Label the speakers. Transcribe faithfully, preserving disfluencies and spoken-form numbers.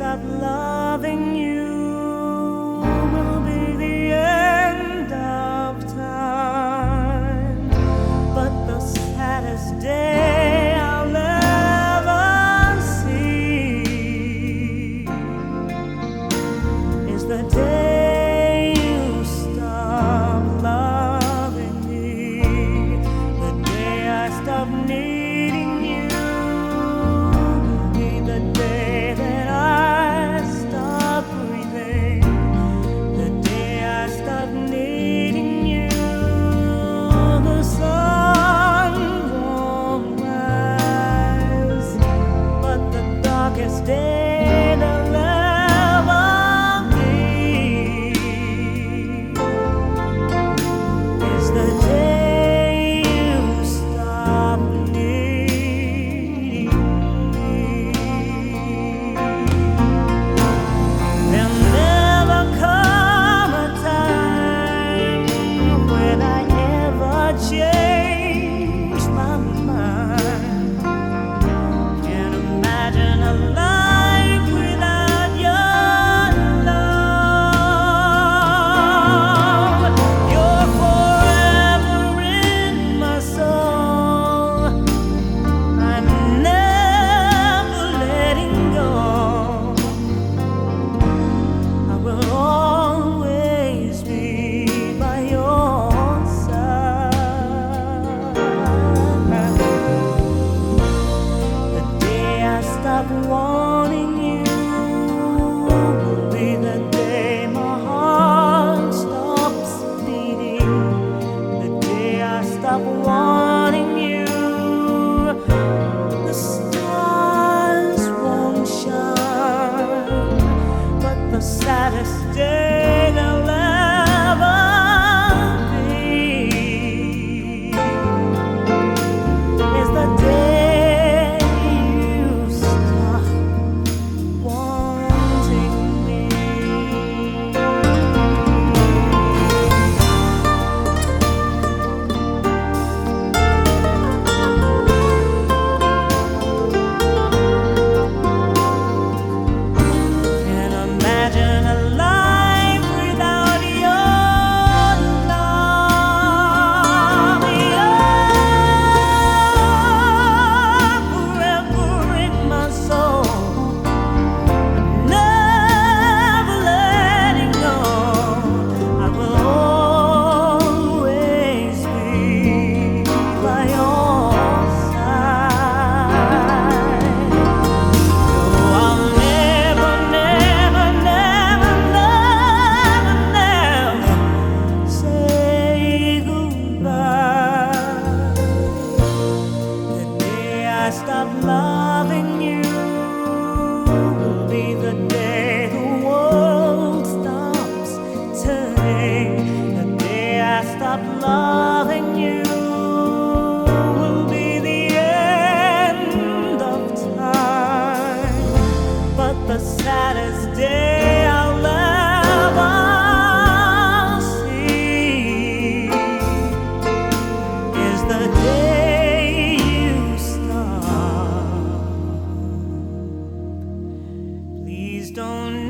Speaker 1: stop loving you will be the end of time, but the saddest day I'll ever see is the day you stop loving me, the day I stop needing you. The day that I stop breathing, the day I stop needing you, the sun won't rise, but the darkest day there'll ever be is the day you stop needing me. There'll never come a time when I ever change my mind. Can't imagine a life without your love. You're forever in my soul. I'm never letting go. I will always be by your side. The day I stop wanting you will be the day my heart stops beating. The day I stop wanting you, the stars won't shine, but the saddest day there'll ever be is the day you stop wanting me. Can't imagine a life without your love. You're forever in my soul, never letting go. I will always be by your side. I'll never, never, never, never, never say goodbye. The day I stop loving you will be the day the world stops turning. The day I stop loving you will be the end of time, but the saddest day I'll ever see is the day you stop. Please don't